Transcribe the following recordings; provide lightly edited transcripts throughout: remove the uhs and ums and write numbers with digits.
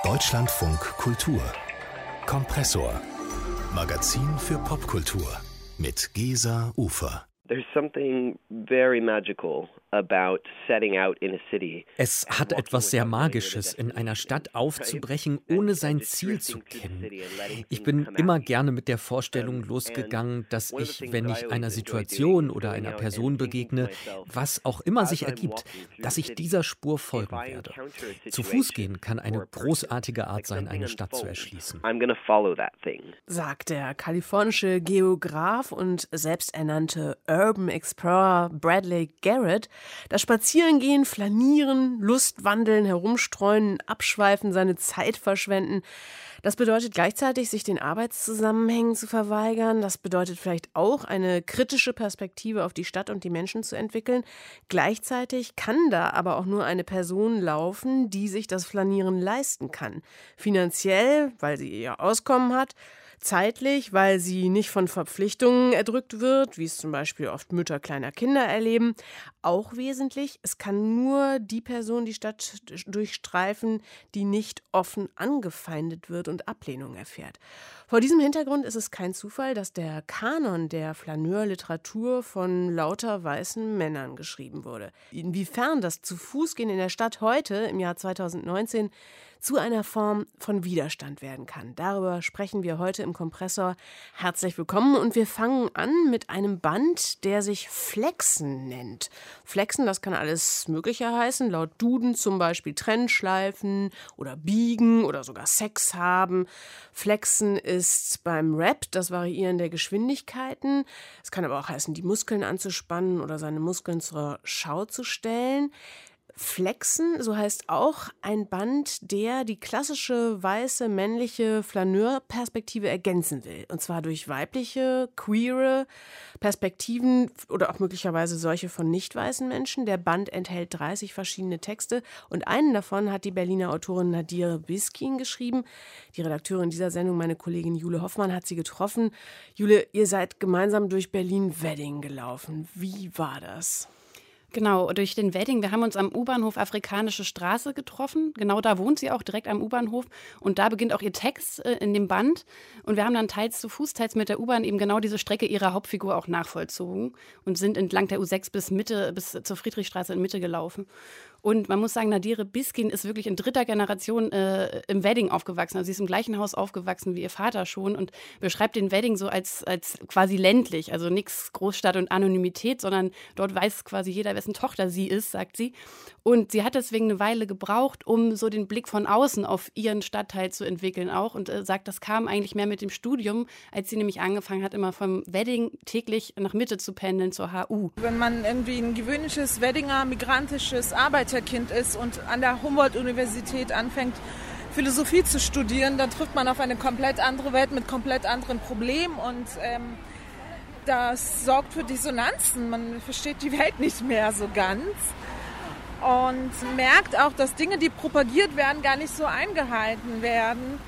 Deutschlandfunk Kultur Kompressor. Magazin für Popkultur mit Gesa Ufer. There's something very magical about setting out in a city. Es hat etwas sehr Magisches, in einer Stadt aufzubrechen, ohne sein Ziel zu kennen. Ich bin immer gerne mit der Vorstellung losgegangen, dass ich, wenn ich einer Situation oder einer Person begegne, was auch immer sich ergibt, dass ich dieser Spur folgen werde. Zu Fuß gehen kann eine großartige Art sein, eine Stadt zu erschließen. Sagt der kalifornische Geograf und selbsternannte Urban Explorer Bradley Garrett. Das Spazierengehen, Flanieren, Lustwandeln, Herumstreuen, Abschweifen, seine Zeit verschwenden. Das bedeutet gleichzeitig, sich den Arbeitszusammenhängen zu verweigern. Das bedeutet vielleicht auch, eine kritische Perspektive auf die Stadt und die Menschen zu entwickeln. Gleichzeitig kann da aber auch nur eine Person laufen, die sich das Flanieren leisten kann. Finanziell, weil sie ihr Auskommen hat. Zeitlich, weil sie nicht von Verpflichtungen erdrückt wird, wie es zum Beispiel oft Mütter kleiner Kinder erleben. Auch wesentlich, es kann nur die Person die Stadt durchstreifen, die nicht offen angefeindet wird und Ablehnung erfährt. Vor diesem Hintergrund ist es kein Zufall, dass der Kanon der Flaneur-Literatur von lauter weißen Männern geschrieben wurde. Inwiefern das Zu-Fuß-Gehen in der Stadt heute, im Jahr 2019, zu einer Form von Widerstand werden kann. Darüber sprechen wir heute im Kompressor. Herzlich willkommen und wir fangen an mit einem Band, der sich Flexen nennt. Flexen, das kann alles Mögliche heißen, laut Duden zum Beispiel Trennschleifen oder biegen oder sogar Sex haben. Flexen ist beim Rap das Variieren der Geschwindigkeiten. Es kann aber auch heißen, die Muskeln anzuspannen oder seine Muskeln zur Schau zu stellen. Flexen, so heißt auch ein Band, der die klassische weiße männliche Flaneur-Perspektive ergänzen will. Und zwar durch weibliche, queere Perspektiven oder auch möglicherweise solche von nicht weißen Menschen. Der Band enthält 30 verschiedene Texte und einen davon hat die Berliner Autorin Nadire Biskin geschrieben. Die Redakteurin dieser Sendung, meine Kollegin Jule Hoffmann, hat sie getroffen. Jule, ihr seid gemeinsam durch Berlin-Wedding gelaufen. Wie war das? Genau, durch den Wedding. Wir haben uns am U-Bahnhof Afrikanische Straße getroffen. Genau da wohnt sie auch, direkt am U-Bahnhof. Und da beginnt auch ihr Text in dem Band. Und wir haben dann teils zu Fuß, teils mit der U-Bahn eben genau diese Strecke ihrer Hauptfigur auch nachvollzogen und sind entlang der U6 bis zur Friedrichstraße in Mitte gelaufen. Und man muss sagen, Nadire Biskin ist wirklich in dritter Generation im Wedding aufgewachsen. Also sie ist im gleichen Haus aufgewachsen wie ihr Vater schon und beschreibt den Wedding so als quasi ländlich. Also nichts Großstadt und Anonymität, sondern dort weiß quasi jeder, wessen Tochter sie ist, sagt sie. Und sie hat deswegen eine Weile gebraucht, um so den Blick von außen auf ihren Stadtteil zu entwickeln auch. Und sagt, das kam eigentlich mehr mit dem Studium, als sie nämlich angefangen hat, immer vom Wedding täglich nach Mitte zu pendeln zur HU. Wenn man irgendwie ein gewöhnliches Weddinger migrantisches Arbeiterkind ist und an der Humboldt-Universität anfängt, Philosophie zu studieren, dann trifft man auf eine komplett andere Welt mit komplett anderen Problemen und das sorgt für Dissonanzen. Man versteht die Welt nicht mehr so ganz und merkt auch, dass Dinge, die propagiert werden, gar nicht so eingehalten werden.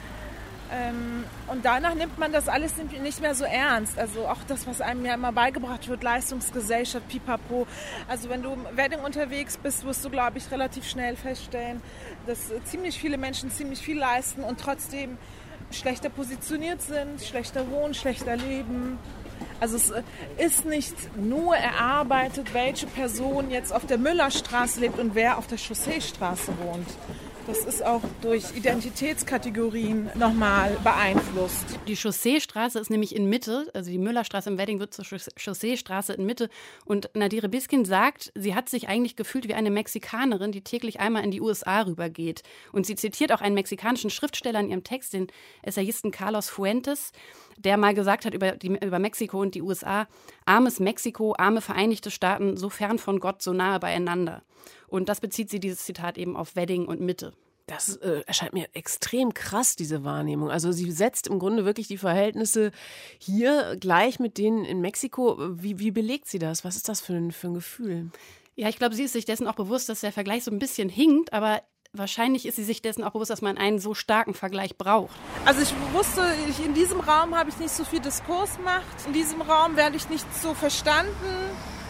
Und danach nimmt man das alles nicht mehr so ernst. Also auch das, was einem ja immer beigebracht wird, Leistungsgesellschaft, pipapo. Also wenn du im Wedding unterwegs bist, wirst du, glaube ich, relativ schnell feststellen, dass ziemlich viele Menschen ziemlich viel leisten und trotzdem schlechter positioniert sind, schlechter wohnen, schlechter leben. Also es ist nicht nur erarbeitet, welche Person jetzt auf der Müllerstraße lebt und wer auf der Chausseestraße wohnt. Das ist auch durch Identitätskategorien nochmal beeinflusst. Die Chausseestraße ist nämlich in Mitte, also die Müllerstraße im Wedding wird zur Chausseestraße in Mitte. Und Nadire Biskin sagt, sie hat sich eigentlich gefühlt wie eine Mexikanerin, die täglich einmal in die USA rübergeht. Und sie zitiert auch einen mexikanischen Schriftsteller in ihrem Text, den Essayisten Carlos Fuentes, der mal gesagt hat über Mexiko und die USA: armes Mexiko, arme Vereinigte Staaten, so fern von Gott, so nahe beieinander. Und das bezieht sie, dieses Zitat, eben auf Wedding und Mitte. Das erscheint mir extrem krass, diese Wahrnehmung. Also sie setzt im Grunde wirklich die Verhältnisse hier gleich mit denen in Mexiko. Wie belegt sie das? Was ist das für ein Gefühl? Ja, ich glaube, sie ist sich dessen auch bewusst, dass der Vergleich so ein bisschen hinkt, aber wahrscheinlich ist sie sich dessen auch bewusst, dass man einen so starken Vergleich braucht. Also ich wusste, in diesem Raum habe ich nicht so viel Diskurs gemacht. In diesem Raum werde ich nicht so verstanden.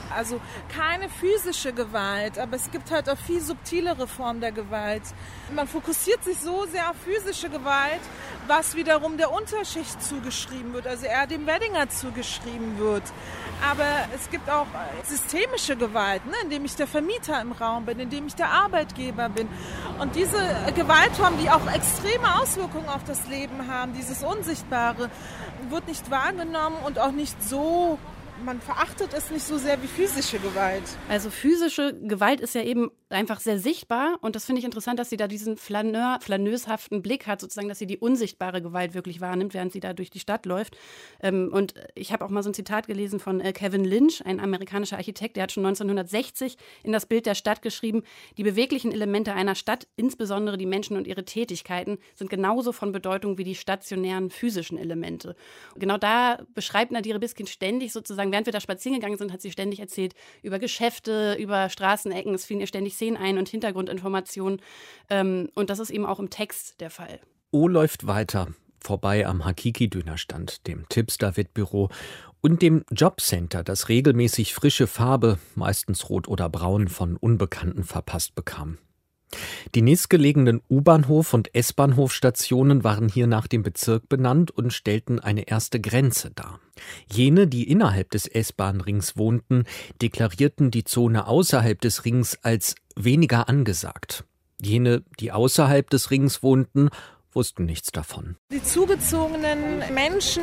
Also keine physische Gewalt, aber es gibt halt auch viel subtilere Formen der Gewalt. Man fokussiert sich so sehr auf physische Gewalt, was wiederum der Unterschicht zugeschrieben wird, also eher dem Weddinger zugeschrieben wird. Aber es gibt auch systemische Gewalt, indem ich der Vermieter im Raum bin, indem ich der Arbeitgeber bin. Und diese Gewaltformen, die auch extreme Auswirkungen auf das Leben haben, dieses Unsichtbare, wird nicht wahrgenommen und auch nicht so, man verachtet es nicht so sehr wie physische Gewalt. Also physische Gewalt ist ja eben einfach sehr sichtbar und das finde ich interessant, dass sie da diesen flaneushaften Blick hat, sozusagen, dass sie die unsichtbare Gewalt wirklich wahrnimmt, während sie da durch die Stadt läuft. Und ich habe auch mal so ein Zitat gelesen von Kevin Lynch, ein amerikanischer Architekt, der hat schon 1960 in das Bild der Stadt geschrieben, die beweglichen Elemente einer Stadt, insbesondere die Menschen und ihre Tätigkeiten, sind genauso von Bedeutung wie die stationären physischen Elemente. Genau da beschreibt Nadir Biskin ständig sozusagen, während wir da spazieren gegangen sind, hat sie ständig erzählt über Geschäfte, über Straßenecken, es fielen ihr ständig Szenen ein und Hintergrundinformationen. Und das ist eben auch im Text der Fall. O läuft weiter, vorbei am Hakiki-Dönerstand, dem Tips-David-Büro und dem Jobcenter, das regelmäßig frische Farbe, meistens rot oder braun, von Unbekannten verpasst bekam. Die nächstgelegenen U-Bahnhof- und S-Bahnhofstationen waren hier nach dem Bezirk benannt und stellten eine erste Grenze dar. Jene, die innerhalb des S-Bahn-Rings wohnten, deklarierten die Zone außerhalb des Rings als weniger angesagt. Jene, die außerhalb des Rings wohnten, wussten nichts davon. Die zugezogenen Menschen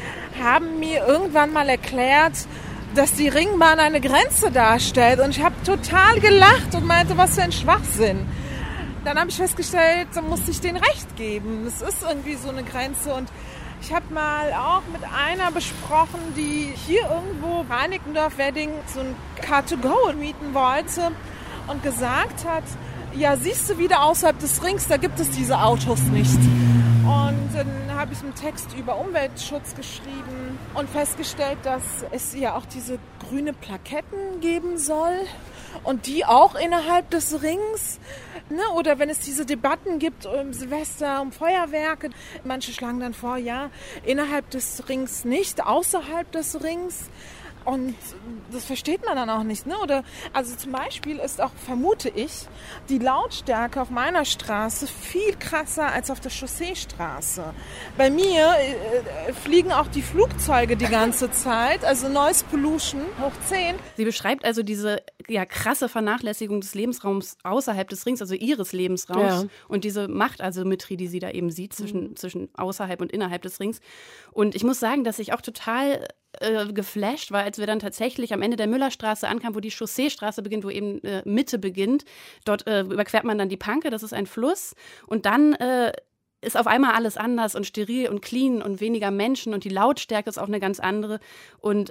haben mir irgendwann mal erklärt, dass die Ringbahn eine Grenze darstellt. Und ich habe total gelacht und meinte, was für ein Schwachsinn. Dann habe ich festgestellt, da musste ich denen recht geben. Es ist irgendwie so eine Grenze. Und ich habe mal auch mit einer besprochen, die hier irgendwo Reinickendorf-Wedding so ein Car2Go mieten wollte und gesagt hat, ja, siehst du wieder außerhalb des Rings, da gibt es diese Autos nicht. Und dann habe ich einen Text über Umweltschutz geschrieben und festgestellt, dass es ja auch diese grüne Plaketten geben soll und die auch innerhalb des Rings. Oder wenn es diese Debatten gibt um Silvester, um Feuerwerke, manche schlagen dann vor, ja, innerhalb des Rings nicht, außerhalb des Rings. Und das versteht man dann auch nicht, Oder, also zum Beispiel ist auch, vermute ich, die Lautstärke auf meiner Straße viel krasser als auf der Chausseestraße. Bei mir fliegen auch die Flugzeuge die ganze Zeit, also Noise Pollution hoch 10. Sie beschreibt also diese krasse Vernachlässigung des Lebensraums außerhalb des Rings, also ihres Lebensraums und diese Machtasymmetrie, die sie da eben sieht zwischen außerhalb und innerhalb des Rings. Und ich muss sagen, dass ich auch total geflasht war, als wir dann tatsächlich am Ende der Müllerstraße ankamen, wo die Chausseestraße beginnt, wo eben Mitte beginnt. Dort überquert man dann die Panke, das ist ein Fluss. Und dann ist auf einmal alles anders und steril und clean und weniger Menschen und die Lautstärke ist auch eine ganz andere. Und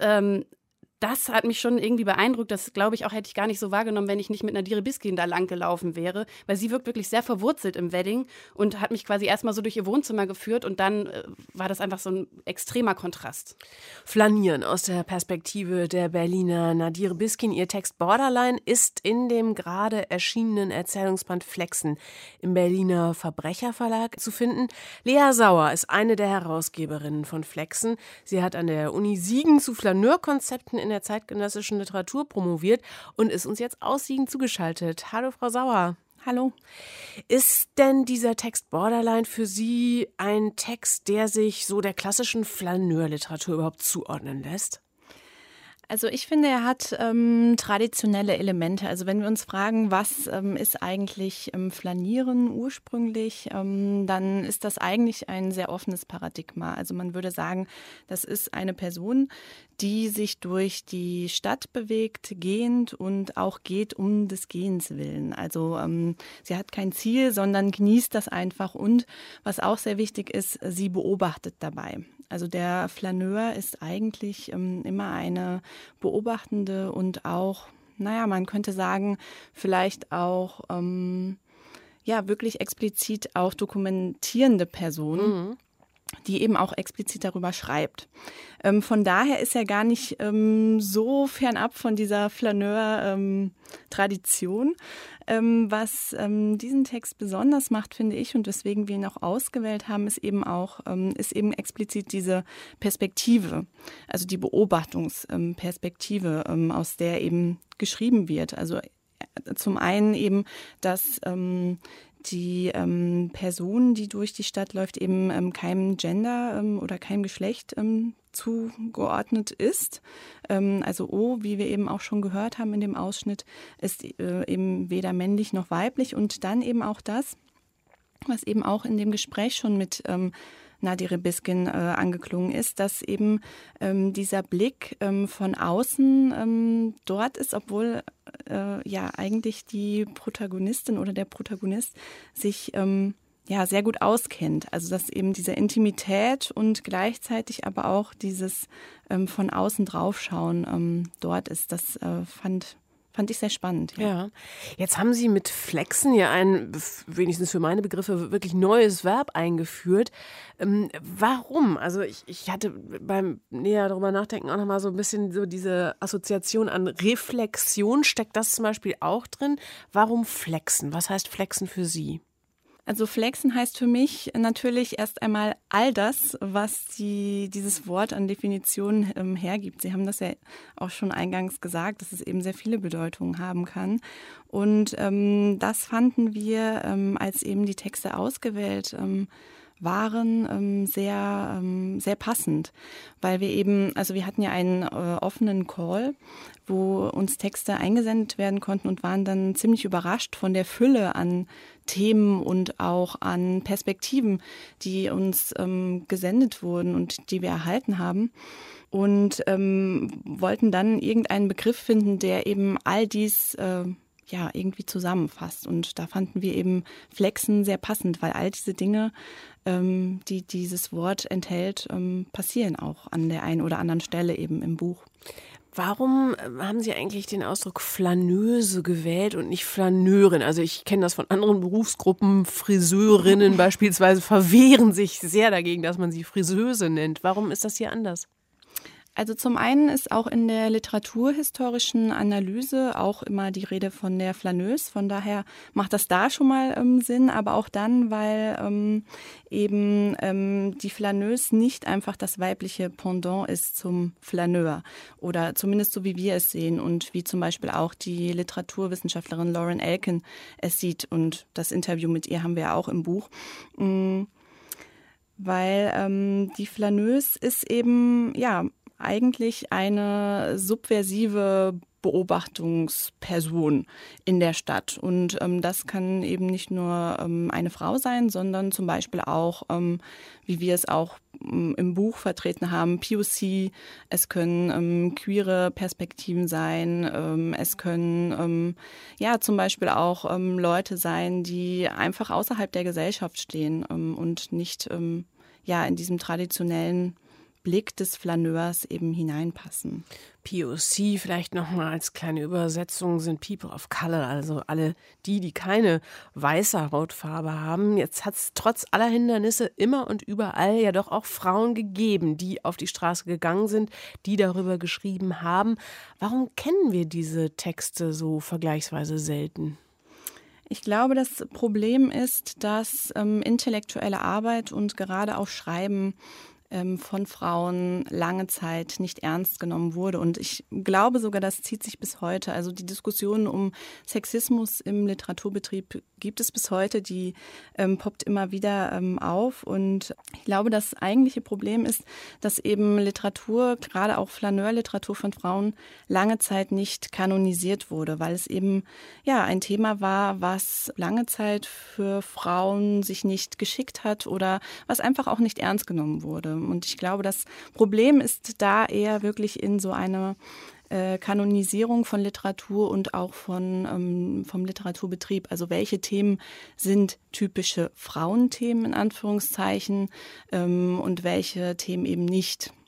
das hat mich schon irgendwie beeindruckt. Das, glaube ich, auch hätte ich gar nicht so wahrgenommen, wenn ich nicht mit Nadir Biskin da lang gelaufen wäre. Weil sie wirkt wirklich sehr verwurzelt im Wedding und hat mich quasi erstmal so durch ihr Wohnzimmer geführt. Und dann war das einfach so ein extremer Kontrast. Flanieren aus der Perspektive der Berliner Nadir Biskin. Ihr Text Borderline ist in dem gerade erschienenen Erzählungsband Flexen im Berliner Verbrecherverlag zu finden. Lea Sauer ist eine der Herausgeberinnen von Flexen. Sie hat an der Uni Siegen zu Flaneurkonzepten in der zeitgenössischen Literatur promoviert und ist uns jetzt aus Siegen zugeschaltet. Hallo, Frau Sauer. Hallo. Ist denn dieser Text Borderline für Sie ein Text, der sich so der klassischen Flaneurliteratur überhaupt zuordnen lässt? Also ich finde, er hat traditionelle Elemente. Also wenn wir uns fragen, was ist eigentlich Flanieren ursprünglich, dann ist das eigentlich ein sehr offenes Paradigma. Also man würde sagen, das ist eine Person, die sich durch die Stadt bewegt, gehend und auch geht um des Gehens willen. Also sie hat kein Ziel, sondern genießt das einfach und was auch sehr wichtig ist, sie beobachtet dabei. Also der Flaneur ist eigentlich immer eine beobachtende und auch, man könnte sagen, vielleicht auch wirklich explizit auch dokumentierende Person. die eben auch explizit darüber schreibt. Von daher ist er gar nicht so fernab von dieser Flaneur-Tradition. Was diesen Text besonders macht, finde ich, und weswegen wir ihn auch ausgewählt haben, ist eben explizit diese Perspektive, also die Beobachtungsperspektive, aus der eben geschrieben wird. Also zum einen eben, dass die Person, die durch die Stadt läuft, eben keinem Gender oder keinem Geschlecht zugeordnet ist. Also O, wie wir eben auch schon gehört haben in dem Ausschnitt, ist eben weder männlich noch weiblich. Und dann eben auch das, was eben auch in dem Gespräch schon mit Nadia Rybiskin angeklungen ist, dass eben dieser Blick von außen dort ist, obwohl eigentlich die Protagonistin oder der Protagonist sich sehr gut auskennt. Also dass eben diese Intimität und gleichzeitig aber auch dieses von außen draufschauen dort ist. Das fand ich sehr spannend. Ja. Jetzt haben Sie mit Flexen ja ein, wenigstens für meine Begriffe, wirklich neues Verb eingeführt. Warum? Also ich hatte beim näher darüber nachdenken auch nochmal so ein bisschen so diese Assoziation an Reflexion. Steckt das zum Beispiel auch drin? Warum flexen? Was heißt flexen für Sie? Also flexen heißt für mich natürlich erst einmal all das, was dieses Wort an Definition hergibt. Sie haben das ja auch schon eingangs gesagt, dass es eben sehr viele Bedeutungen haben kann. Und das fanden wir, als eben die Texte ausgewählt waren, sehr passend, weil wir eben, also wir hatten ja einen offenen Call, wo uns Texte eingesendet werden konnten und waren dann ziemlich überrascht von der Fülle an Themen und auch an Perspektiven, die uns gesendet wurden und die wir erhalten haben. Und wollten dann irgendeinen Begriff finden, der eben all dies irgendwie zusammenfasst. Und da fanden wir eben Flexen sehr passend, weil all diese Dinge, die dieses Wort enthält, passieren auch an der einen oder anderen Stelle eben im Buch. Warum haben Sie eigentlich den Ausdruck Flaneuse gewählt und nicht Flaneurin? Also ich kenne das von anderen Berufsgruppen, Friseurinnen beispielsweise verwehren sich sehr dagegen, dass man sie Friseuse nennt. Warum ist das hier anders? Also zum einen ist auch in der literaturhistorischen Analyse auch immer die Rede von der Flaneuse. Von daher macht das da schon mal Sinn, aber auch dann, weil eben die Flaneuse nicht einfach das weibliche Pendant ist zum Flaneur oder zumindest so, wie wir es sehen und wie zum Beispiel auch die Literaturwissenschaftlerin Lauren Elkin es sieht. Und das Interview mit ihr haben wir auch im Buch. Weil die Flaneuse ist eben, eigentlich eine subversive Beobachtungsperson in der Stadt. Und das kann eben nicht nur eine Frau sein, sondern zum Beispiel auch, wie wir es auch im Buch vertreten haben, POC, es können queere Perspektiven sein, es können zum Beispiel auch Leute sein, die einfach außerhalb der Gesellschaft stehen und nicht in diesem traditionellen Blick des Flaneurs eben hineinpassen. POC vielleicht nochmal als kleine Übersetzung sind People of Color, also alle die keine weiße Hautfarbe haben. Jetzt hat es trotz aller Hindernisse immer und überall ja doch auch Frauen gegeben, die auf die Straße gegangen sind, die darüber geschrieben haben. Warum kennen wir diese Texte so vergleichsweise selten? Ich glaube, das Problem ist, dass intellektuelle Arbeit und gerade auch Schreiben von Frauen lange Zeit nicht ernst genommen wurde. Und ich glaube sogar, das zieht sich bis heute. Also die Diskussion um Sexismus im Literaturbetrieb gibt es bis heute, die poppt immer wieder auf. Und ich glaube, das eigentliche Problem ist, dass eben Literatur, gerade auch Flaneur-Literatur von Frauen, lange Zeit nicht kanonisiert wurde, weil es eben ein Thema war, was lange Zeit für Frauen sich nicht geschickt hat oder was einfach auch nicht ernst genommen wurde. Und ich glaube, das Problem ist da eher wirklich in so einer Kanonisierung von Literatur und auch vom Literaturbetrieb. Also welche Themen sind typische Frauenthemen in Anführungszeichen und welche Themen eben nicht.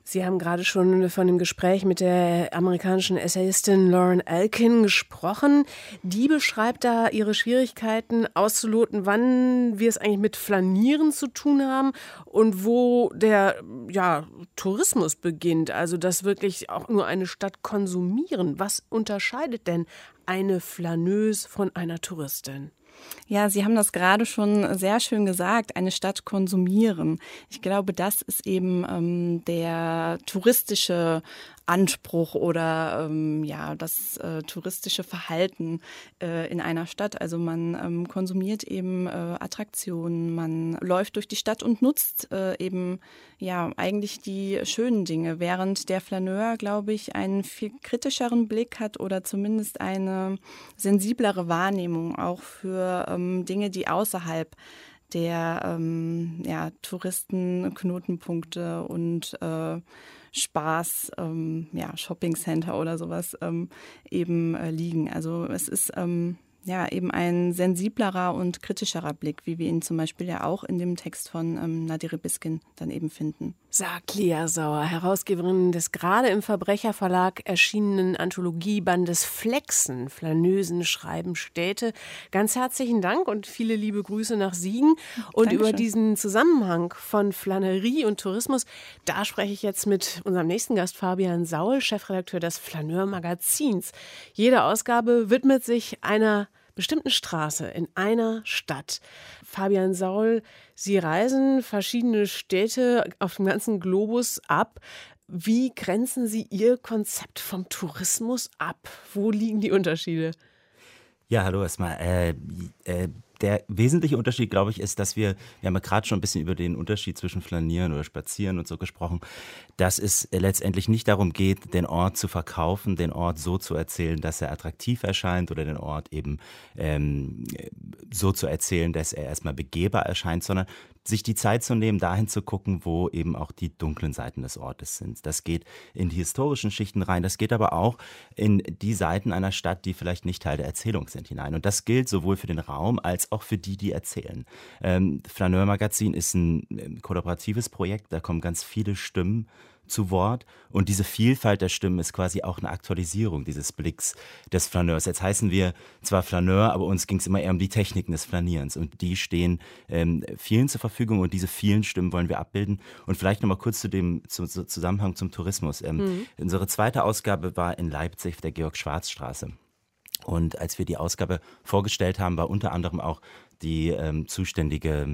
Sie haben gerade schon von dem Gespräch mit der amerikanischen Essayistin Lauren Elkin gesprochen. Die beschreibt da ihre Schwierigkeiten auszuloten, wann wir es eigentlich mit Flanieren zu tun haben und wo der Tourismus beginnt. Also dass wirklich auch nur eine Stadt konsumieren. Was unterscheidet denn eine Flaneuse von einer Touristin? Ja, Sie haben das gerade schon sehr schön gesagt, eine Stadt konsumieren. Ich glaube, das ist eben der touristische Anspruch oder das touristische Verhalten in einer Stadt. Also man konsumiert eben Attraktionen, man läuft durch die Stadt und nutzt eben eigentlich die schönen Dinge, während der Flaneur, glaube ich, einen viel kritischeren Blick hat oder zumindest eine sensiblere Wahrnehmung auch für Dinge, die außerhalb der Touristenknotenpunkte und Spaß, Shoppingcenter oder sowas eben liegen. Also es ist eben ein sensiblerer und kritischerer Blick, wie wir ihn zum Beispiel ja auch in dem Text von Nadir Ribiskin dann eben finden. Sagt Lea Sauer, Herausgeberin des gerade im Verbrecherverlag erschienenen Anthologiebandes Flexen, Flaneusen schreiben Städte. Ganz herzlichen Dank und viele liebe Grüße nach Siegen. Und Dankeschön. Über diesen Zusammenhang von Flanerie und Tourismus, da spreche ich jetzt mit unserem nächsten Gast Fabian Saul, Chefredakteur des Flaneur-Magazins. Jede Ausgabe widmet sich einer bestimmten Straße in einer Stadt. Fabian Saul, Sie reisen verschiedene Städte auf dem ganzen Globus ab. Wie grenzen Sie Ihr Konzept vom Tourismus ab? Wo liegen die Unterschiede? Ja, hallo erstmal. Der wesentliche Unterschied, glaube ich, ist, dass wir haben ja gerade schon ein bisschen über den Unterschied zwischen Flanieren oder Spazieren und so gesprochen, dass es letztendlich nicht darum geht, den Ort zu verkaufen, den Ort so zu erzählen, dass er attraktiv erscheint oder den Ort eben so zu erzählen, dass er erstmal begehbar erscheint, sondern sich die Zeit zu nehmen, dahin zu gucken, wo eben auch die dunklen Seiten des Ortes sind. Das geht in die historischen Schichten rein, das geht aber auch in die Seiten einer Stadt, die vielleicht nicht Teil der Erzählung sind, hinein. Und das gilt sowohl für den Raum als auch für die erzählen. Flaneur-Magazin ist ein kollaboratives Projekt, da kommen ganz viele Stimmen zu Wort und diese Vielfalt der Stimmen ist quasi auch eine Aktualisierung dieses Blicks des Flaneurs. Jetzt heißen wir zwar Flaneur, aber uns ging es immer eher um die Techniken des Flanierens und die stehen vielen zur Verfügung und diese vielen Stimmen wollen wir abbilden. Und vielleicht nochmal kurz zu dem Zusammenhang zum Tourismus. Unsere zweite Ausgabe war in Leipzig auf der Georg-Schwarz-Straße. Und als wir die Ausgabe vorgestellt haben, war unter anderem auch die zuständige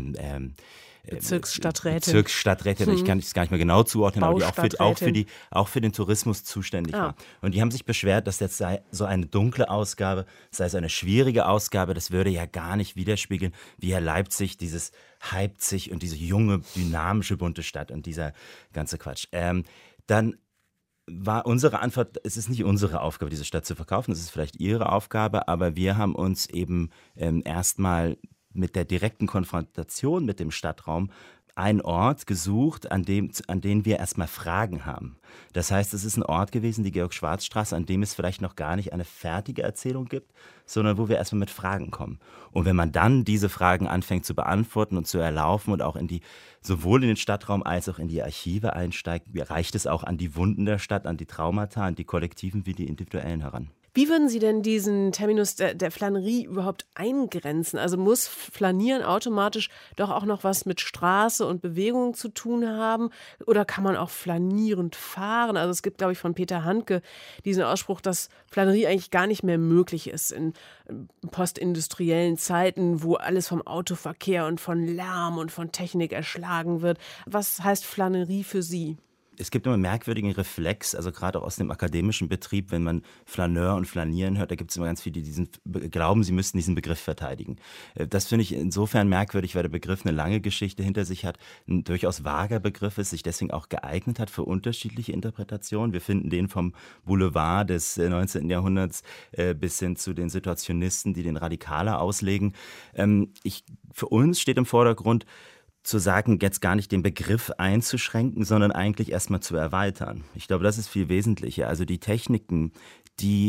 Bezirksstadträtin, ich kann es gar nicht mehr genau zuordnen, aber die auch für den Tourismus zuständig war. Und die haben sich beschwert, dass jetzt sei so eine dunkle Ausgabe, sei so eine schwierige Ausgabe, das würde ja gar nicht widerspiegeln, wie Herr Leipzig dieses hypt sich und diese junge, dynamische, bunte Stadt und dieser ganze Quatsch. Dann war unsere Antwort, es ist nicht unsere Aufgabe, diese Stadt zu verkaufen, es ist vielleicht ihre Aufgabe, aber wir haben uns eben erstmal mit der direkten Konfrontation mit dem Stadtraum einen Ort gesucht, an den wir erstmal Fragen haben. Das heißt, es ist ein Ort gewesen, die Georg-Schwarz-Straße, an dem es vielleicht noch gar nicht eine fertige Erzählung gibt, sondern wo wir erstmal mit Fragen kommen. Und wenn man dann diese Fragen anfängt zu beantworten und zu erlaufen und auch sowohl in den Stadtraum als auch in die Archive einsteigt, reicht es auch an die Wunden der Stadt, an die Traumata, an die kollektiven wie die individuellen heran. Wie würden Sie denn diesen Terminus der Flanerie überhaupt eingrenzen? Also muss Flanieren automatisch doch auch noch was mit Straße und Bewegung zu tun haben? Oder kann man auch flanierend fahren? Also es gibt, glaube ich, von Peter Handke diesen Ausspruch, dass Flanerie eigentlich gar nicht mehr möglich ist in postindustriellen Zeiten, wo alles vom Autoverkehr und von Lärm und von Technik erschlagen wird. Was heißt Flanerie für Sie? Es gibt immer einen merkwürdigen Reflex, also gerade auch aus dem akademischen Betrieb, wenn man Flaneur und Flanieren hört, da gibt es immer ganz viele, die glauben, sie müssten diesen Begriff verteidigen. Das finde ich insofern merkwürdig, weil der Begriff eine lange Geschichte hinter sich hat, ein durchaus vager Begriff ist, sich deswegen auch geeignet hat für unterschiedliche Interpretationen. Wir finden den vom Boulevard des 19. Jahrhunderts bis hin zu den Situationisten, die den radikaler auslegen. Für uns steht im Vordergrund, zu sagen, jetzt gar nicht den Begriff einzuschränken, sondern eigentlich erstmal zu erweitern. Ich glaube, das ist viel wesentlicher. Also die Techniken, die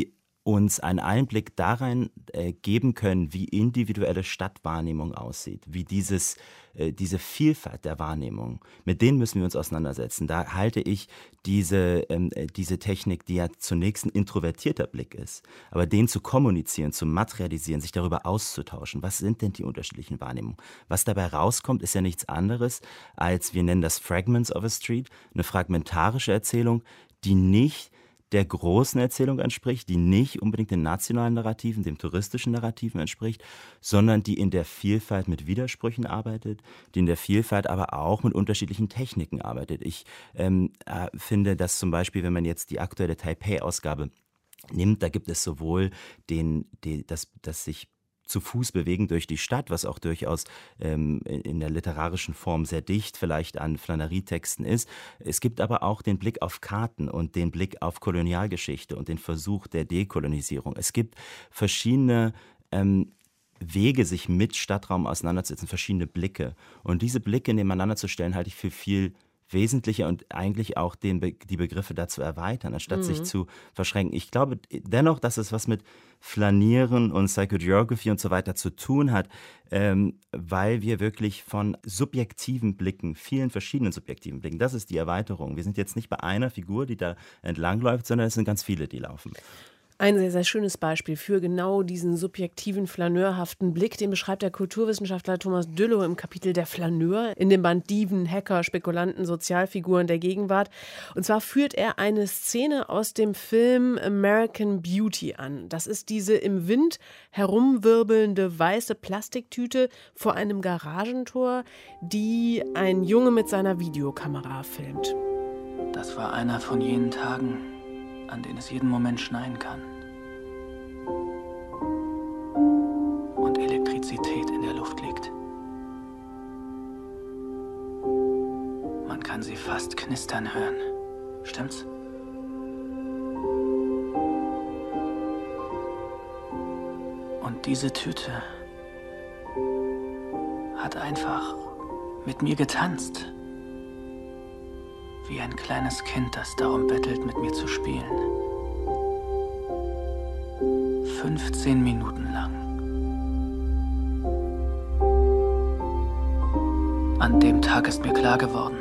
uns einen Einblick darein geben können, wie individuelle Stadtwahrnehmung aussieht, wie diese Vielfalt der Wahrnehmung, mit denen müssen wir uns auseinandersetzen. Da halte ich diese Technik, die ja zunächst ein introvertierter Blick ist, aber den zu kommunizieren, zu materialisieren, sich darüber auszutauschen, was sind denn die unterschiedlichen Wahrnehmungen? Was dabei rauskommt, ist ja nichts anderes als, wir nennen das Fragments of a Street, eine fragmentarische Erzählung, die nicht der großen Erzählung entspricht, die nicht unbedingt den nationalen Narrativen, dem touristischen Narrativen entspricht, sondern die in der Vielfalt mit Widersprüchen arbeitet, die in der Vielfalt aber auch mit unterschiedlichen Techniken arbeitet. Ich finde, dass zum Beispiel, wenn man jetzt die aktuelle Taipei-Ausgabe nimmt, da gibt es sowohl das sich zu Fuß bewegen durch die Stadt, was auch durchaus in der literarischen Form sehr dicht vielleicht an Flannery-Texten ist. Es gibt aber auch den Blick auf Karten und den Blick auf Kolonialgeschichte und den Versuch der Dekolonisierung. Es gibt verschiedene Wege, sich mit Stadtraum auseinanderzusetzen, verschiedene Blicke. Und diese Blicke nebeneinander zu stellen, halte ich für viel wesentlicher und eigentlich auch die Begriffe dazu erweitern, anstatt sich zu verschränken. Ich glaube dennoch, dass es was mit Flanieren und Psychogeography und so weiter zu tun hat, weil wir wirklich von subjektiven Blicken, vielen verschiedenen subjektiven Blicken, das ist die Erweiterung. Wir sind jetzt nicht bei einer Figur, die da entlangläuft, sondern es sind ganz viele, die laufen. Ein sehr, sehr schönes Beispiel für genau diesen subjektiven, flaneurhaften Blick, den beschreibt der Kulturwissenschaftler Thomas Düllow im Kapitel Der Flaneur in dem Band Dieven, Hacker, Spekulanten, Sozialfiguren der Gegenwart. Und zwar führt er eine Szene aus dem Film American Beauty an. Das ist diese im Wind herumwirbelnde weiße Plastiktüte vor einem Garagentor, die ein Junge mit seiner Videokamera filmt. Das war einer von jenen Tagen, an denen es jeden Moment schneien kann. Und Elektrizität in der Luft liegt. Man kann sie fast knistern hören. Stimmt's? Und diese Tüte hat einfach mit mir getanzt. Wie ein kleines Kind, das darum bettelt, mit mir zu spielen. 15 Minuten lang. An dem Tag ist mir klar geworden,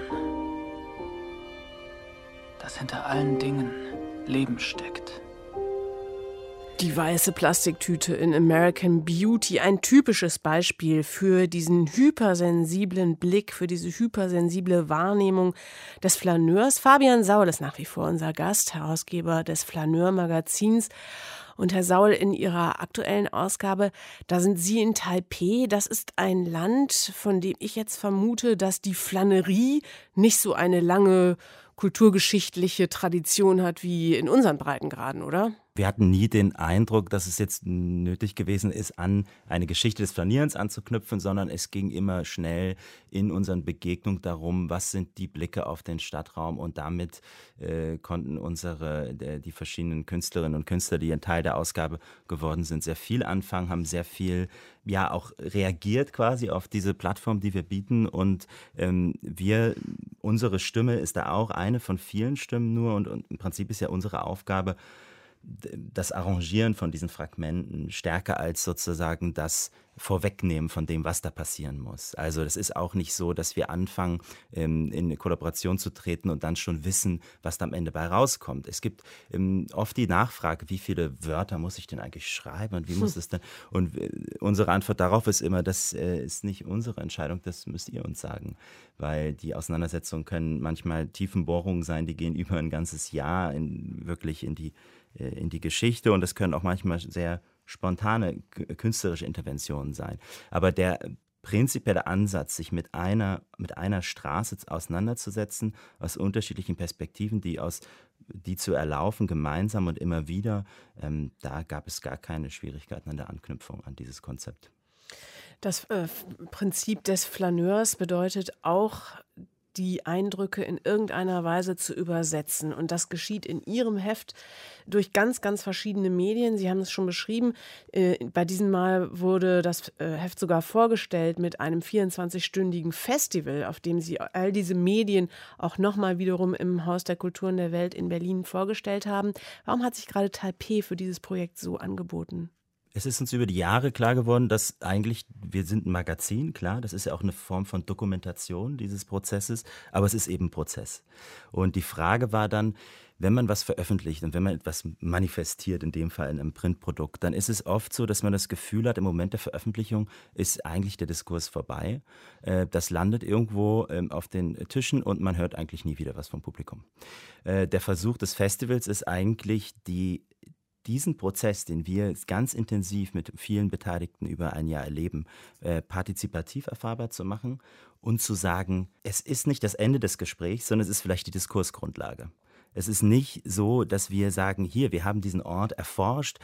dass hinter allen Dingen Leben steckt. Die weiße Plastiktüte in American Beauty, ein typisches Beispiel für diesen hypersensiblen Blick, für diese hypersensible Wahrnehmung des Flaneurs. Fabian Saul ist nach wie vor unser Gast, Herausgeber des Flaneur-Magazins. Und Herr Saul, in Ihrer aktuellen Ausgabe, da sind Sie in Taipei. Das ist ein Land, von dem ich jetzt vermute, dass die Flanerie nicht so eine lange kulturgeschichtliche Tradition hat wie in unseren Breitengraden, oder? Wir hatten nie den Eindruck, dass es jetzt nötig gewesen ist, an eine Geschichte des Flanierens anzuknüpfen, sondern es ging immer schnell in unseren Begegnungen darum, was sind die Blicke auf den Stadtraum, und damit konnten die verschiedenen Künstlerinnen und Künstler, die ein Teil der Ausgabe geworden sind, sehr viel anfangen, haben sehr viel auch reagiert quasi auf diese Plattform, die wir bieten, und unsere Stimme ist da auch eine von vielen Stimmen nur, und im Prinzip ist ja unsere Aufgabe, das Arrangieren von diesen Fragmenten stärker als sozusagen das Vorwegnehmen von dem, was da passieren muss. Also es ist auch nicht so, dass wir anfangen, in eine Kollaboration zu treten und dann schon wissen, was da am Ende bei rauskommt. Es gibt oft die Nachfrage, wie viele Wörter muss ich denn eigentlich schreiben und wie muss es denn? Und unsere Antwort darauf ist immer, das ist nicht unsere Entscheidung, das müsst ihr uns sagen. Weil die Auseinandersetzungen können manchmal Tiefenbohrungen sein, die gehen über ein ganzes Jahr wirklich in die Geschichte, und es können auch manchmal sehr spontane künstlerische Interventionen sein. Aber der prinzipielle Ansatz, sich mit einer Straße auseinanderzusetzen, aus unterschiedlichen Perspektiven, die zu erlaufen, gemeinsam und immer wieder, da gab es gar keine Schwierigkeiten an der Anknüpfung an dieses Konzept. Das Prinzip des Flaneurs bedeutet auch die Eindrücke in irgendeiner Weise zu übersetzen. Und das geschieht in Ihrem Heft durch ganz, ganz verschiedene Medien. Sie haben es schon beschrieben. Bei diesem Mal wurde das Heft sogar vorgestellt mit einem 24-stündigen Festival, auf dem Sie all diese Medien auch nochmal wiederum im Haus der Kulturen der Welt in Berlin vorgestellt haben. Warum hat sich gerade Taipeh für dieses Projekt so angeboten? Es ist uns über die Jahre klar geworden, dass eigentlich, wir sind ein Magazin, klar, das ist ja auch eine Form von Dokumentation dieses Prozesses, aber es ist eben ein Prozess. Und die Frage war dann, wenn man was veröffentlicht und wenn man etwas manifestiert, in dem Fall in einem Printprodukt, dann ist es oft so, dass man das Gefühl hat, im Moment der Veröffentlichung ist eigentlich der Diskurs vorbei. Das landet irgendwo auf den Tischen und man hört eigentlich nie wieder was vom Publikum. Der Versuch des Festivals ist eigentlich diesen Prozess, den wir ganz intensiv mit vielen Beteiligten über ein Jahr erleben, partizipativ erfahrbar zu machen und zu sagen, es ist nicht das Ende des Gesprächs, sondern es ist vielleicht die Diskursgrundlage. Es ist nicht so, dass wir sagen, hier, wir haben diesen Ort erforscht,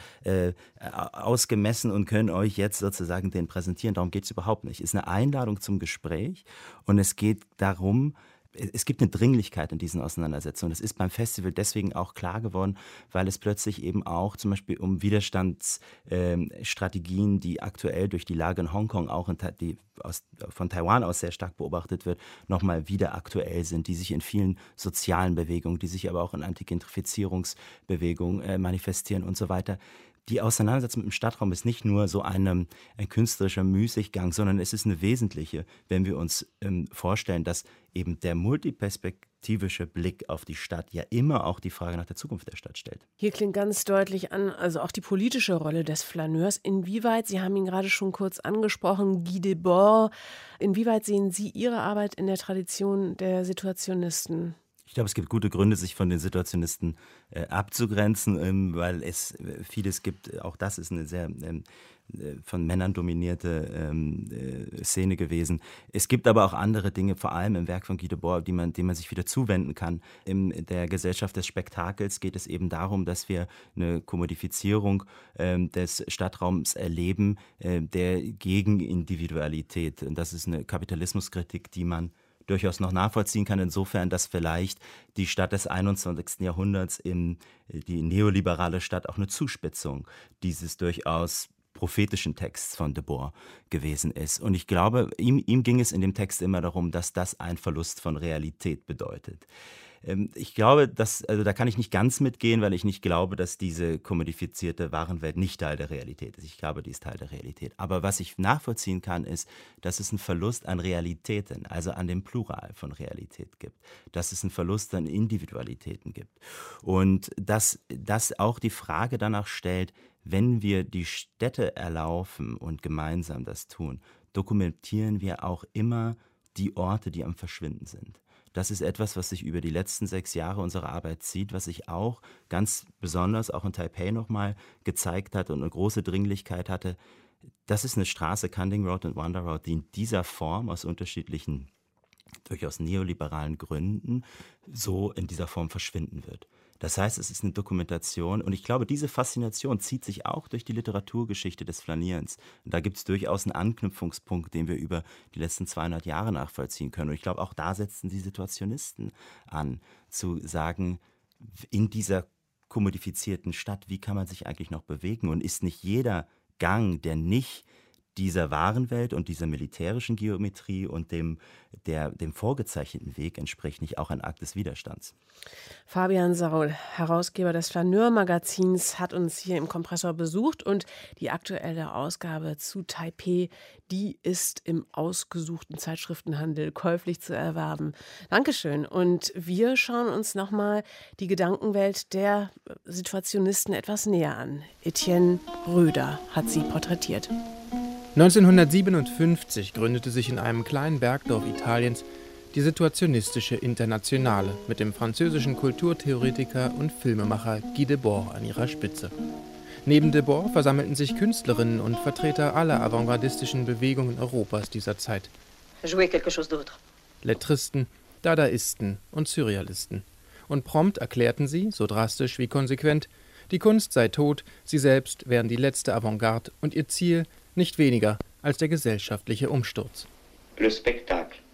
ausgemessen und können euch jetzt sozusagen den präsentieren. Darum geht es überhaupt nicht. Es ist eine Einladung zum Gespräch und es geht darum, es gibt eine Dringlichkeit in diesen Auseinandersetzungen. Das ist beim Festival deswegen auch klar geworden, weil es plötzlich eben auch zum Beispiel um Widerstandsstrategien, die aktuell durch die Lage in Hongkong auch von Taiwan aus sehr stark beobachtet wird, nochmal wieder aktuell sind, die sich in vielen sozialen Bewegungen, die sich aber auch in Antigentrifizierungsbewegungen manifestieren und so weiter. Die Auseinandersetzung im Stadtraum ist nicht nur so ein künstlerischer Müßiggang, sondern es ist eine wesentliche, wenn wir uns vorstellen, dass eben der multiperspektivische Blick auf die Stadt ja immer auch die Frage nach der Zukunft der Stadt stellt. Hier klingt ganz deutlich an, also auch die politische Rolle des Flaneurs. Inwieweit, Sie haben ihn gerade schon kurz angesprochen, Guy Debord, inwieweit sehen Sie Ihre Arbeit in der Tradition der Situationisten? Ich glaube, es gibt gute Gründe, sich von den Situationisten abzugrenzen, weil es vieles gibt. Auch das ist eine sehr von Männern dominierte Szene gewesen. Es gibt aber auch andere Dinge, vor allem im Werk von Guy Debord, dem man sich wieder zuwenden kann. In der Gesellschaft des Spektakels geht es eben darum, dass wir eine Kommodifizierung des Stadtraums erleben, der gegen Individualität. Und das ist eine Kapitalismuskritik, die man durchaus noch nachvollziehen kann, insofern, dass vielleicht die Stadt des 21. Jahrhunderts, die neoliberale Stadt, auch eine Zuspitzung dieses durchaus prophetischen Texts von Debord gewesen ist. Und ich glaube, ihm ging es in dem Text immer darum, dass das ein Verlust von Realität bedeutet. Ich glaube, da kann ich nicht ganz mitgehen, weil ich nicht glaube, dass diese kommodifizierte Warenwelt nicht Teil der Realität ist. Ich glaube, die ist Teil der Realität. Aber was ich nachvollziehen kann, ist, dass es einen Verlust an Realitäten, also an dem Plural von Realität gibt. Dass es einen Verlust an Individualitäten gibt. Und dass das auch die Frage danach stellt, wenn wir die Städte erlaufen und gemeinsam das tun, dokumentieren wir auch immer die Orte, die am Verschwinden sind. Das ist etwas, was sich über die letzten 6 Jahre unserer Arbeit zieht, was sich auch ganz besonders auch in Taipeh nochmal gezeigt hat und eine große Dringlichkeit hatte. Das ist eine Straße, Kanding Road und Wonder Road, die in dieser Form aus unterschiedlichen, durchaus neoliberalen Gründen so in dieser Form verschwinden wird. Das heißt, es ist eine Dokumentation und ich glaube, diese Faszination zieht sich auch durch die Literaturgeschichte des Flanierens. Und da gibt es durchaus einen Anknüpfungspunkt, den wir über die letzten 200 Jahre nachvollziehen können. Und ich glaube, auch da setzten die Situationisten an, zu sagen, in dieser kommodifizierten Stadt, wie kann man sich eigentlich noch bewegen? Und ist nicht jeder Gang, der nicht dieser Warenwelt und dieser militärischen Geometrie und dem vorgezeichneten Weg entspricht, nicht auch ein Akt des Widerstands. Fabian Saul, Herausgeber des Flaneur-Magazins, hat uns hier im Kompressor besucht und die aktuelle Ausgabe zu Taipeh, die ist im ausgesuchten Zeitschriftenhandel käuflich zu erwerben. Dankeschön. Und wir schauen uns nochmal die Gedankenwelt der Situationisten etwas näher an. Etienne Röder hat sie porträtiert. 1957 gründete sich in einem kleinen Bergdorf Italiens die Situationistische Internationale mit dem französischen Kulturtheoretiker und Filmemacher Guy Debord an ihrer Spitze. Neben Debord versammelten sich Künstlerinnen und Vertreter aller avantgardistischen Bewegungen Europas dieser Zeit. Lettristen, Dadaisten und Surrealisten. Und prompt erklärten sie, so drastisch wie konsequent, die Kunst sei tot, sie selbst wären die letzte Avantgarde und ihr Ziel nicht weniger als der gesellschaftliche Umsturz. Le spectacle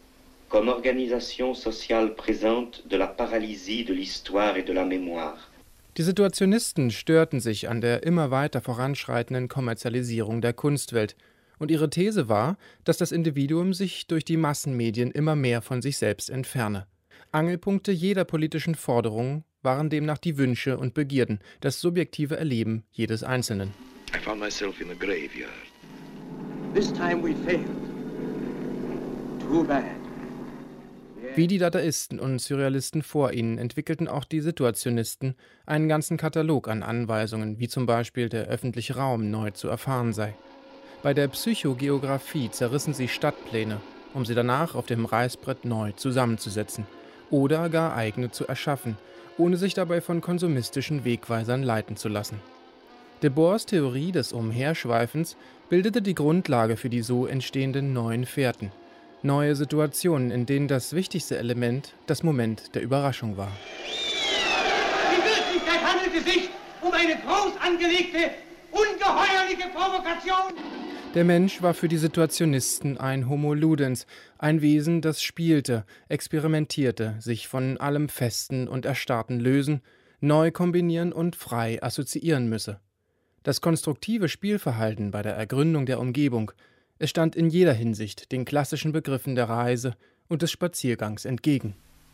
comme organisation sociale présente de la paralysie de l'histoire et de la mémoire. Die Situationisten störten sich an der immer weiter voranschreitenden Kommerzialisierung der Kunstwelt. Und ihre These war, dass das Individuum sich durch die Massenmedien immer mehr von sich selbst entferne. Angelpunkte jeder politischen Forderung waren demnach die Wünsche und Begierden, das subjektive Erleben jedes Einzelnen. I found myself in the graveyard. This time we failed. Too bad. Wie die Dadaisten und Surrealisten vor ihnen entwickelten auch die Situationisten einen ganzen Katalog an Anweisungen, wie zum Beispiel der öffentliche Raum neu zu erfahren sei. Bei der Psychogeographie zerrissen sie Stadtpläne, um sie danach auf dem Reißbrett neu zusammenzusetzen oder gar eigene zu erschaffen, ohne sich dabei von konsumistischen Wegweisern leiten zu lassen. Debors Theorie des Umherschweifens bildete die Grundlage für die so entstehenden neuen Fährten. Neue Situationen, in denen das wichtigste Element das Moment der Überraschung war. In Wirklichkeit handelt es sich um eine groß angelegte, ungeheuerliche Provokation. Der Mensch war für die Situationisten ein Homo ludens, ein Wesen, das spielte, experimentierte, sich von allem Festen und Erstarrten lösen, neu kombinieren und frei assoziieren müsse. Das konstruktive Spielverhalten bei der Ergründung der Umgebung, es stand in jeder Hinsicht den klassischen Begriffen der Reise und des Spaziergangs entgegen.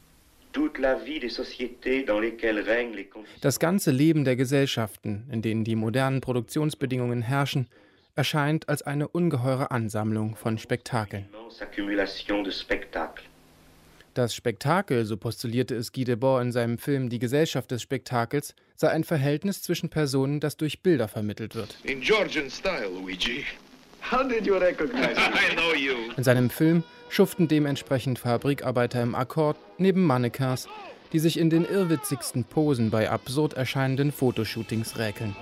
Das ganze Leben der Gesellschaften, in denen die modernen Produktionsbedingungen herrschen, erscheint als eine ungeheure Ansammlung von Spektakeln. Das Spektakel, so postulierte es Guy Debord in seinem Film Die Gesellschaft des Spektakels, sei ein Verhältnis zwischen Personen, das durch Bilder vermittelt wird. In Georgian style, Luigi. How did you recognize me? I know you. In seinem Film schuften dementsprechend Fabrikarbeiter im Akkord neben Mannequins, die sich in den irrwitzigsten Posen bei absurd erscheinenden Fotoshootings räkeln.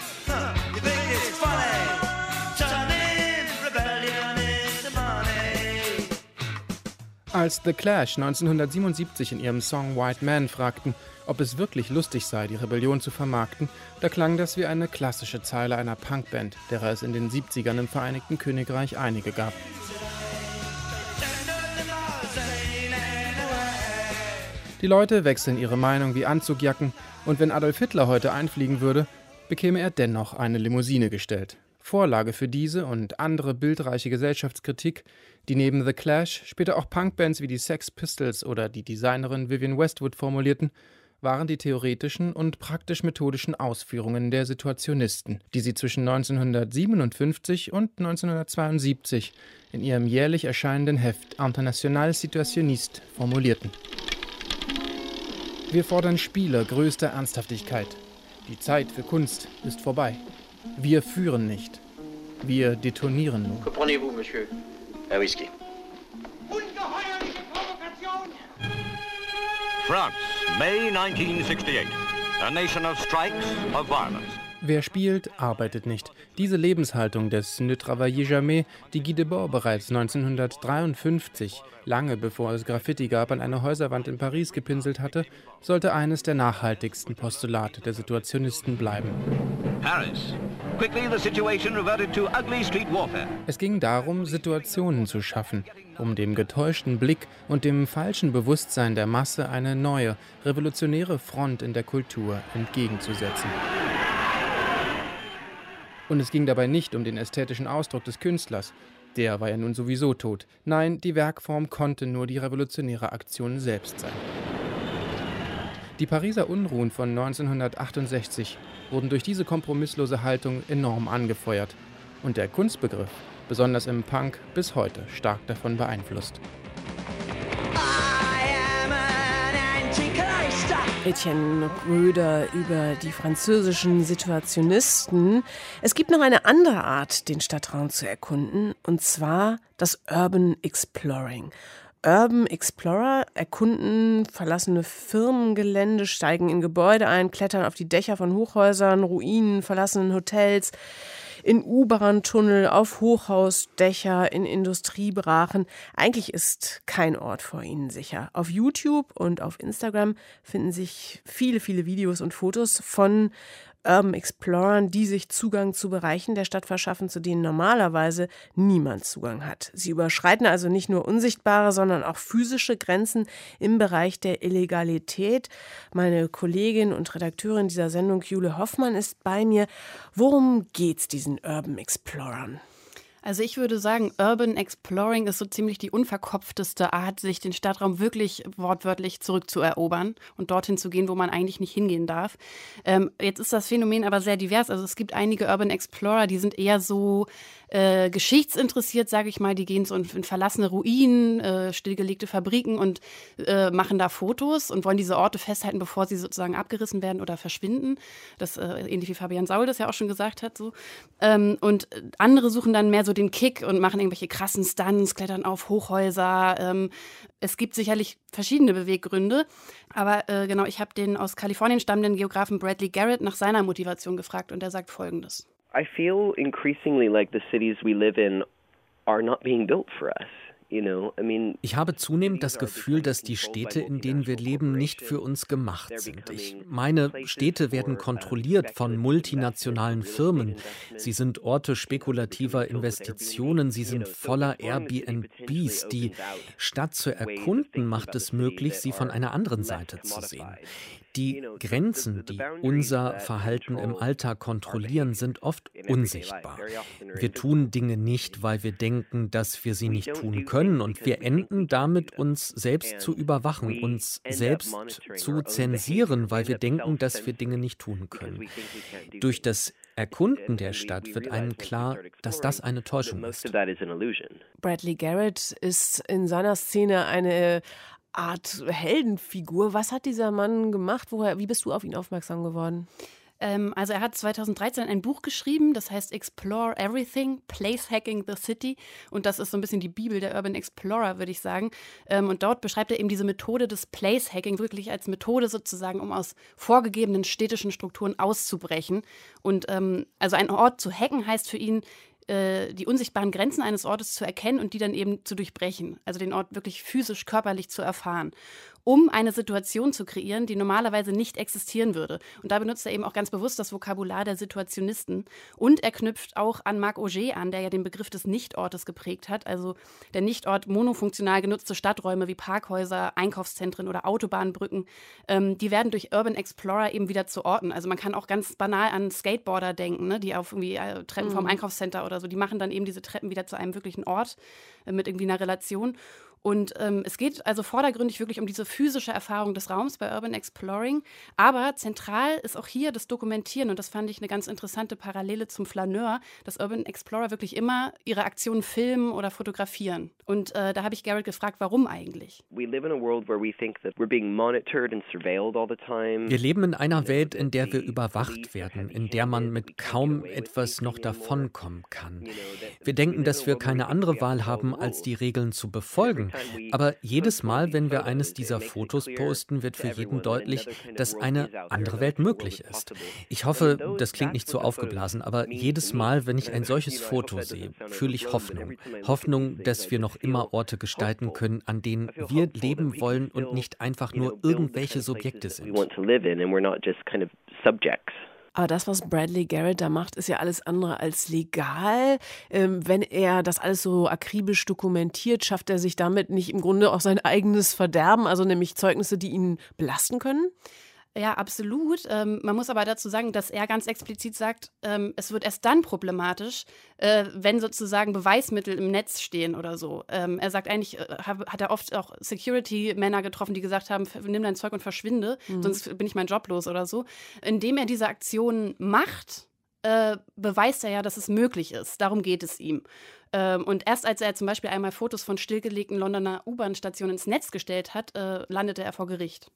Als The Clash 1977 in ihrem Song White Man fragten, ob es wirklich lustig sei, die Rebellion zu vermarkten, da klang das wie eine klassische Zeile einer Punkband, derer es in den 70ern im Vereinigten Königreich einige gab. Die Leute wechseln ihre Meinung wie Anzugjacken und wenn Adolf Hitler heute einfliegen würde, bekäme er dennoch eine Limousine gestellt. Vorlage für diese und andere bildreiche Gesellschaftskritik, die neben The Clash später auch Punkbands wie die Sex Pistols oder die Designerin Vivienne Westwood formulierten, waren die theoretischen und praktisch-methodischen Ausführungen der Situationisten, die sie zwischen 1957 und 1972 in ihrem jährlich erscheinenden Heft International Situationniste formulierten. Wir fordern Spiele größter Ernsthaftigkeit. Die Zeit für Kunst ist vorbei. Wir führen nicht. Wir detonieren nur. Comprenez-vous, Monsieur? Un whisky. Ungeheuerliche Provokation! France, May 1968. A nation of strikes, of violence. Wer spielt, arbeitet nicht. Diese Lebenshaltung des Ne travaillez jamais, die Guy Debord bereits 1953, lange bevor es Graffiti gab, an eine Häuserwand in Paris gepinselt hatte, sollte eines der nachhaltigsten Postulate der Situationisten bleiben. Paris. Quickly the situation reverted to ugly street warfare. Es ging darum, Situationen zu schaffen, um dem getäuschten Blick und dem falschen Bewusstsein der Masse eine neue, revolutionäre Front in der Kultur entgegenzusetzen. Und es ging dabei nicht um den ästhetischen Ausdruck des Künstlers, der war ja nun sowieso tot. Nein, die Werkform konnte nur die revolutionäre Aktion selbst sein. Die Pariser Unruhen von 1968 wurden durch diese kompromisslose Haltung enorm angefeuert und der Kunstbegriff, besonders im Punk, bis heute stark davon beeinflusst. Etienne Röder über die französischen Situationisten. Es gibt noch eine andere Art, den Stadtraum zu erkunden, und zwar das Urban Exploring. Urban Explorer erkunden verlassene Firmengelände, steigen in Gebäude ein, klettern auf die Dächer von Hochhäusern, Ruinen, verlassenen Hotels, in U-Bahn-Tunnel, auf Hochhausdächer, in Industriebrachen. Eigentlich ist kein Ort vor ihnen sicher. Auf YouTube und auf Instagram finden sich viele, viele Videos und Fotos von Urban Explorern, die sich Zugang zu Bereichen der Stadt verschaffen, zu denen normalerweise niemand Zugang hat. Sie überschreiten also nicht nur unsichtbare, sondern auch physische Grenzen im Bereich der Illegalität. Meine Kollegin und Redakteurin dieser Sendung, Jule Hoffmann, ist bei mir. Worum geht's diesen Urban Explorern? Also ich würde sagen, Urban Exploring ist so ziemlich die unverkopfteste Art, sich den Stadtraum wirklich wortwörtlich zurückzuerobern und dorthin zu gehen, wo man eigentlich nicht hingehen darf. Jetzt ist das Phänomen aber sehr divers. Also es gibt einige Urban Explorer, die sind eher so geschichtsinteressiert, sage ich mal. Die gehen so in verlassene Ruinen, stillgelegte Fabriken und machen da Fotos und wollen diese Orte festhalten, bevor sie sozusagen abgerissen werden oder verschwinden. Das ähnlich wie Fabian Saul das ja auch schon gesagt hat. So. Und andere suchen dann mehr so den Kick und machen irgendwelche krassen Stunts, klettern auf Hochhäuser. Es gibt sicherlich verschiedene Beweggründe, aber genau, ich habe den aus Kalifornien stammenden Geografen Bradley Garrett nach seiner Motivation gefragt und er sagt Folgendes. I feel increasingly like the cities we live in are not being built for us. Ich habe zunehmend das Gefühl, dass die Städte, in denen wir leben, nicht für uns gemacht sind. Ich meine, Städte werden kontrolliert von multinationalen Firmen. Sie sind Orte spekulativer Investitionen. Sie sind voller Airbnbs. Die Stadt zu erkunden, macht es möglich, sie von einer anderen Seite zu sehen. Die Grenzen, die unser Verhalten im Alltag kontrollieren, sind oft unsichtbar. Wir tun Dinge nicht, weil wir denken, dass wir sie nicht tun können. Und wir enden damit, uns selbst zu überwachen, uns selbst zu zensieren, weil wir denken, dass wir Dinge nicht tun können. Durch das Erkunden der Stadt wird einem klar, dass das eine Täuschung ist. Bradley Garrett ist in seiner Szene eine Art Heldenfigur. Was hat dieser Mann gemacht? Wie bist du auf ihn aufmerksam geworden? Also er hat 2013 ein Buch geschrieben, das heißt Explore Everything, Place Hacking the City. Und das ist so ein bisschen die Bibel der Urban Explorer, würde ich sagen. Und dort beschreibt er eben diese Methode des Place Hacking wirklich als Methode sozusagen, um aus vorgegebenen städtischen Strukturen auszubrechen. Und also einen Ort zu hacken heißt für ihn, die unsichtbaren Grenzen eines Ortes zu erkennen und die dann eben zu durchbrechen. Also den Ort wirklich physisch, körperlich zu erfahren, um eine Situation zu kreieren, die normalerweise nicht existieren würde. Und da benutzt er eben auch ganz bewusst das Vokabular der Situationisten. Und er knüpft auch an Marc Auger an, der ja den Begriff des Nichtortes geprägt hat. Also der Nichtort monofunktional genutzte Stadträume wie Parkhäuser, Einkaufszentren oder Autobahnbrücken, die werden durch Urban Explorer eben wieder zu Orten. Also man kann auch ganz banal an Skateboarder denken, ne, die auf irgendwie Treppen vom Einkaufscenter oder so, die machen dann eben diese Treppen wieder zu einem wirklichen Ort mit irgendwie einer Relation. Und es geht also vordergründig wirklich um diese physische Erfahrung des Raums bei Urban Exploring. Aber zentral ist auch hier das Dokumentieren. Und das fand ich eine ganz interessante Parallele zum Flaneur, dass Urban Explorer wirklich immer ihre Aktionen filmen oder fotografieren. Und da habe ich Garrett gefragt, warum eigentlich? Wir leben in einer Welt, in der wir überwacht werden, in der man mit kaum etwas noch davonkommen kann. Wir denken, dass wir keine andere Wahl haben, als die Regeln zu befolgen. Aber jedes Mal, wenn wir eines dieser Fotos posten, wird für jeden deutlich, dass eine andere Welt möglich ist. Ich hoffe, das klingt nicht so aufgeblasen, aber jedes Mal, wenn ich ein solches Foto sehe, fühle ich Hoffnung. Hoffnung, dass wir noch immer Orte gestalten können, an denen wir leben wollen und nicht einfach nur irgendwelche Subjekte sind. Aber das, was Bradley Garrett da macht, ist ja alles andere als legal. Wenn er das alles so akribisch dokumentiert, schafft er sich damit nicht im Grunde auch sein eigenes Verderben, also nämlich Zeugnisse, die ihn belasten können? Ja, absolut. Man muss aber dazu sagen, dass er ganz explizit sagt, es wird erst dann problematisch, wenn sozusagen Beweismittel im Netz stehen oder so. Er sagt eigentlich, hat er oft auch Security-Männer getroffen, die gesagt haben, nimm dein Zeug und verschwinde, sonst bin ich meinen Job los oder so. Indem er diese Aktion macht, beweist er ja, dass es möglich ist. Darum geht es ihm. Und erst als er zum Beispiel einmal Fotos von stillgelegten Londoner U-Bahn-Stationen ins Netz gestellt hat, landete er vor Gericht.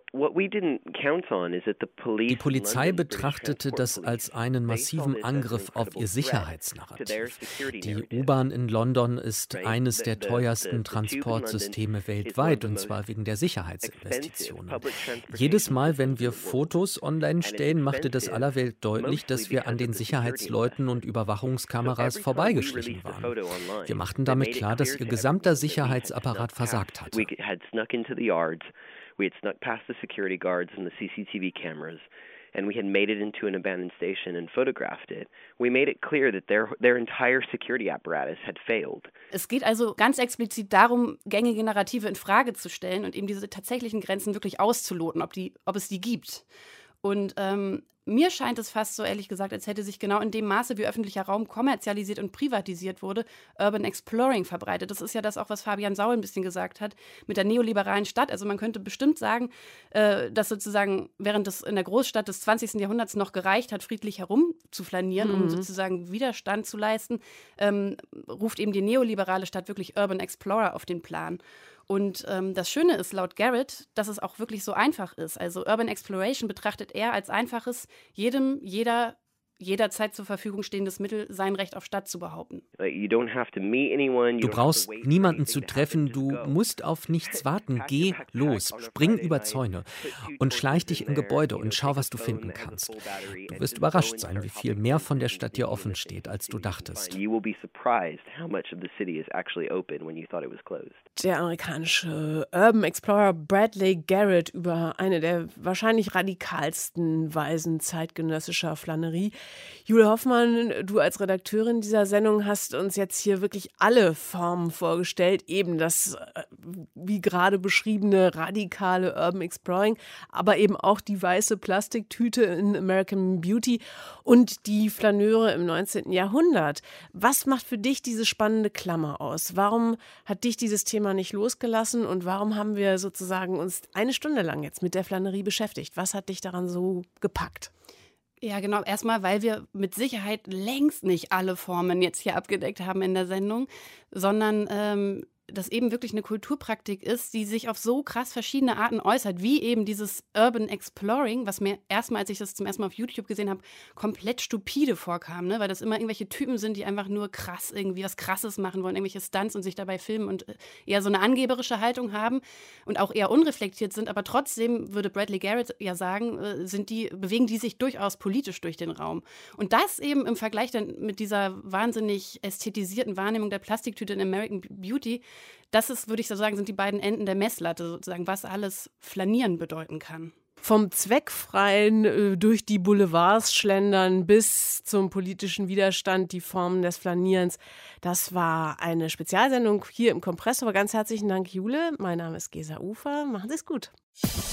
Die Polizei betrachtete das als einen massiven Angriff auf ihr Sicherheitsnarrativ. Die U-Bahn in London ist eines der teuersten Transportsysteme weltweit, und zwar wegen der Sicherheitsinvestitionen. Jedes Mal, wenn wir Fotos online stellen, machte das aller Welt deutlich, dass wir an den Sicherheitsleuten und Überwachungskameras vorbeigeschlichen waren. Wir machten damit klar, dass ihr gesamter Sicherheitsapparat versagt hatte. We had snuck past the security guards and the CCTV cameras. and we had made it into an abandoned station and photographed it, we made it clear that their entire security apparatus had failed. Es geht also ganz explizit darum, gängige Narrative in Frage zu stellen und eben diese tatsächlichen Grenzen wirklich auszuloten, ob es die gibt. Und mir scheint es fast so, ehrlich gesagt, als hätte sich genau in dem Maße, wie öffentlicher Raum kommerzialisiert und privatisiert wurde, Urban Exploring verbreitet. Das ist ja das auch, was Fabian Saul ein bisschen gesagt hat, mit der neoliberalen Stadt. Also man könnte bestimmt sagen, dass sozusagen, während es in der Großstadt des 20. Jahrhunderts noch gereicht hat, friedlich herumzuflanieren, um sozusagen Widerstand zu leisten, ruft eben die neoliberale Stadt wirklich Urban Explorer auf den Plan. Und das Schöne ist laut Garrett, dass es auch wirklich so einfach ist. Also Urban Exploration betrachtet er als einfaches, jederzeit zur Verfügung stehendes Mittel, sein Recht auf Stadt zu behaupten. Du brauchst niemanden zu treffen, du musst auf nichts warten. Geh los, spring über Zäune und schleich dich in Gebäude und schau, was du finden kannst. Du wirst überrascht sein, wie viel mehr von der Stadt dir offen steht, als du dachtest. Der amerikanische Urban Explorer Bradley Garrett über eine der wahrscheinlich radikalsten Weisen zeitgenössischer Flanerie. Jule Hoffmann, du als Redakteurin dieser Sendung hast uns jetzt hier wirklich alle Formen vorgestellt, eben das, wie gerade beschriebene, radikale Urban Exploring, aber eben auch die weiße Plastiktüte in American Beauty und die Flaneure im 19. Jahrhundert. Was macht für dich diese spannende Klammer aus? Warum hat dich dieses Thema nicht losgelassen und warum haben wir sozusagen uns eine Stunde lang jetzt mit der Flanerie beschäftigt? Was hat dich daran so gepackt? Ja, genau. Erstmal, weil wir mit Sicherheit längst nicht alle Formen jetzt hier abgedeckt haben in der Sendung, sondern das eben wirklich eine Kulturpraktik ist, die sich auf so krass verschiedene Arten äußert, wie eben dieses Urban Exploring, was mir erstmal, als ich das zum ersten Mal auf YouTube gesehen habe, komplett stupide vorkam, ne? Weil das immer irgendwelche Typen sind, die einfach nur krass irgendwie was Krasses machen wollen, irgendwelche Stunts und sich dabei filmen und eher so eine angeberische Haltung haben und auch eher unreflektiert sind, aber trotzdem, würde Bradley Garrett ja sagen, bewegen die sich durchaus politisch durch den Raum. Und das eben im Vergleich dann mit dieser wahnsinnig ästhetisierten Wahrnehmung der Plastiktüte in American Beauty, das ist, würde ich so sagen, sind die beiden Enden der Messlatte sozusagen, was alles Flanieren bedeuten kann. Vom zweckfreien durch die Boulevards schlendern bis zum politischen Widerstand, die Formen des Flanierens. Das war eine Spezialsendung hier im Kompressor. Ganz herzlichen Dank, Jule. Mein Name ist Gesa Ufer. Machen Sie es gut.